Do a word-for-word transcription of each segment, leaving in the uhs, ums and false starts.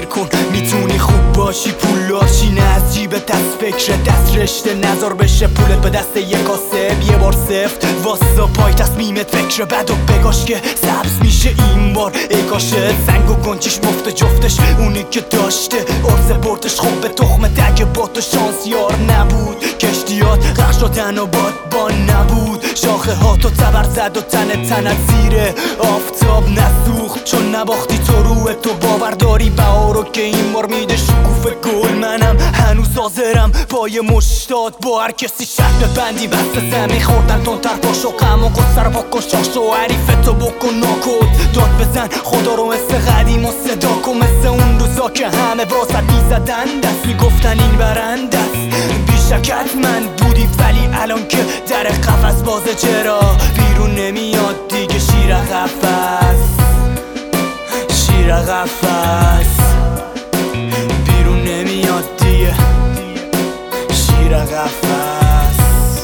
کن میتونی خوب باشی پولاشی، نه از جیب دست فکر دست رشته نظر بشه پولت به دست یک کاسب یه بار سفت واسه پای تصمیمت فکر بد و بگاش که سبز میشه این بار ای کاشه سنگ و گنجیش مفت جفتش اونی که داشته ارز بردش خوب به تخم دگه با تو شانس یار نبود کشتیات غرق شدن و بادبان نبود شاخه ها تو تبر زد و تن تنت زیره آفتاب نسوخت چون نباختی تو روح تو باور داری بهارو که این بار میده شکوفه گل منم هنوز حاضرم پای مشتاد با هر کسی شرط بندی بست زمین خوردن تندتر پاشو غم و قصه رو بکن شاش و حریفتو بکن ناکود داد بزن خدا رو مثل قدیم و صدا کن مثل اون روزا که همه واسط میزدن دست میگفتن این برنده است بیشک حتما بودی ولی الان که در قفس بازه چرا بیرون نمیاد دیگه شیر قفس شیر قفس بیرون نمیاد دیگه شیر قفس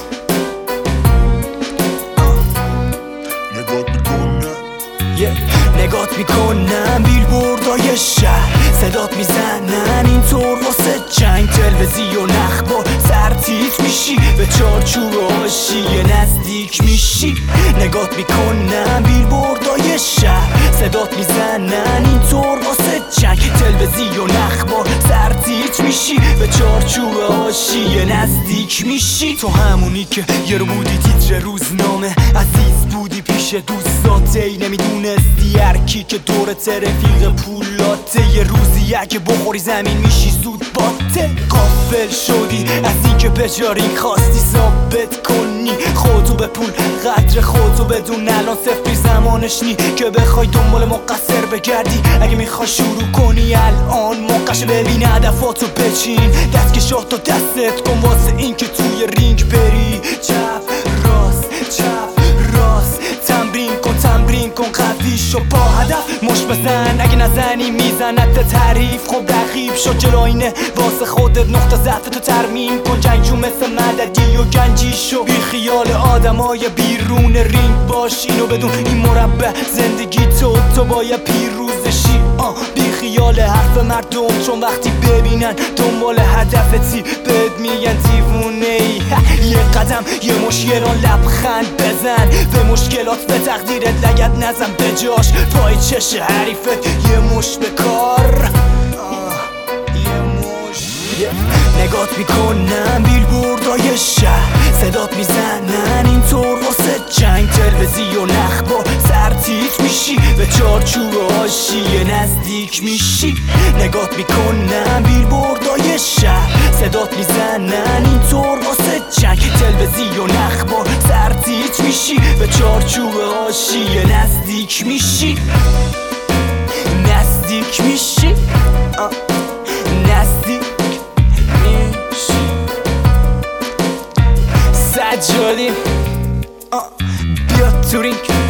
نگات میکنم نگات میکنم بیلبوردای شهر صدات میزنن اینطور واسه جنگ تلویزیون اخبار سرتیت میشی به چارچوب حاشیه نزدیک میشی نگات میکنم بیلبوردای شهر صدات میزنن اینطور واسه جنگ تلویزیون اخبار سرتیت میشی به چارچوب حاشیه نزدیک میشی تو همونی که یه رو بودی تیتر روزنامه عزیز بودی پیش دوستات ای نمیدونستی هرکی که دورت رفیق پولاته یه روزی اگه بخوری زمین میشی زود باته غافل شدی از این که بجاری خواستی ثابت کنی خودتو به پول قدر خودتو بدون الان صفری زمانش نی که بخوای دنبال مقصر بگردی اگه میخوای شروع کنی الان موقعش ببین هدفاتو بچین دستکشاتو دستت کن واسه این که توی رینگ بری چپ راست چپ راست تمرین کن تمرین کن قوی شو با هدف مش بزن اگه نزنی میزنت تعریف خب رقیب شو جلوینه واسه خودت نقطه ضعف تو ترمیم کن جنگجو مثل مددی و گنجی شو بی خیال آدمای بیرون رینگ باش اینو بدون این مربع زندگی تو تو باید پیروزشی آه بی خیال حرف مردم چون وقتی ببینن دنبال هدفتی بهت میگن دیوونه ای یه قدم یه مشکلان لبخند بزن به مشکلات به تقدیرت لگد نزن به جاش پای چش حریفت یه مش به کار یه مش نگات میکنم بیلبوردای شهر صدات میزنن اینطور واسه جنگ تلویزیون اخبار سرتیت میشی به چارچوب حاشیه نزدیک میشی نگات میکنم بیلبوردای شهر صدات میزنن اینطور واسه جنگ تلویزیون اخبار سرتیت میشی به چارچوب حاشیه نزدیک میشی نزدیک میشی نزدیک میشی سجادی بیا تو رینگ